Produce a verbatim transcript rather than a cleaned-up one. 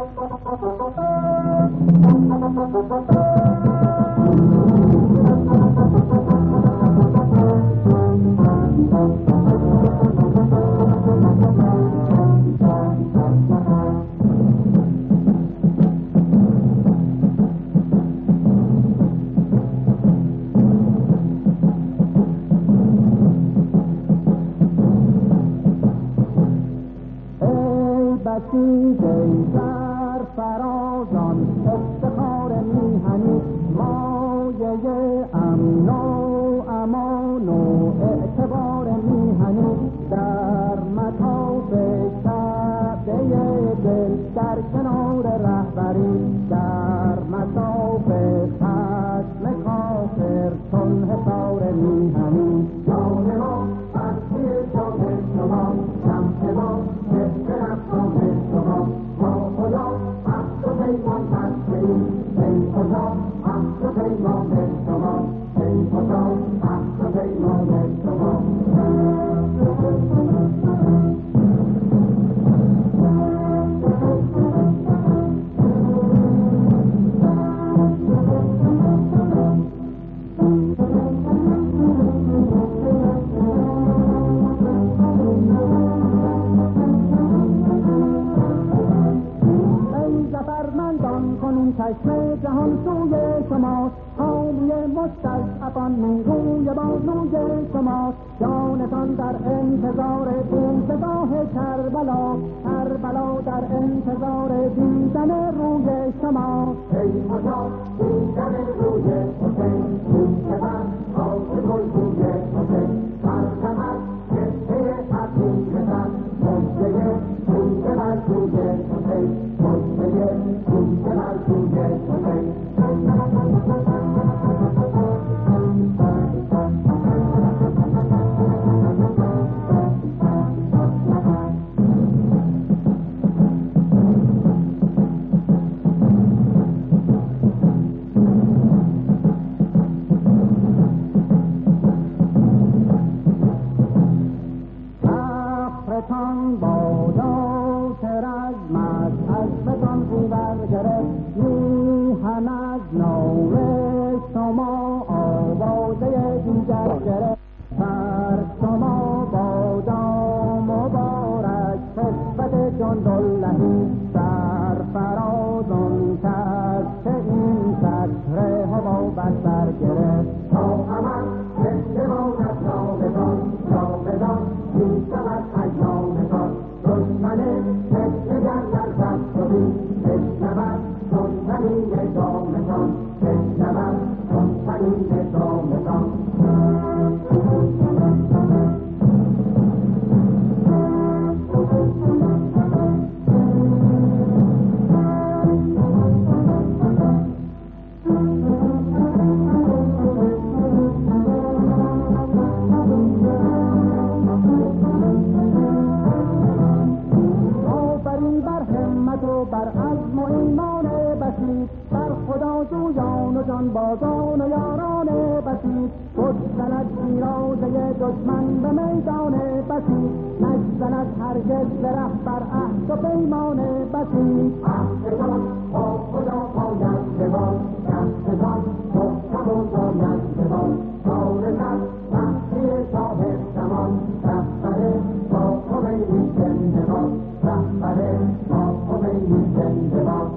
در فرازان افتخار میهنی مایه امن و امان و اعتبار میهنی در مطاف کعبه دل در کنار رهبری در مطاف خشم کافر چون حصار میهنی جان ما بستی جان شما شمس ما بهتر افغان شما ما خدا عهد و پیمان بستیم ای خدا عهد و پیمان شما ای خدا عهد و پیمان شما چشم جهان سوی شماست حامی مستضعفان نیروی بازوی شماست جانتان در انتظار بوسگاه کربلا کربلا در انتظار دیدن روی شما ای خدا دیدن روی حسین میشود آب گل روی حسین مرحمت کشته عقیدتن مجده روی بر روی حسین مجده روی بر روی حسین بازان و یاران بسیط خود زند ایرازه دشمن به میدان بسیط نشزند هرگز به رهبر عهد و پیمان بسیط عهدتان با خدا باید بباد عهدتان محکم و باید بباد کارتان مهدی صاحب زمان رهبر با خمینی زنده باد رهبر با خمینی زنده باد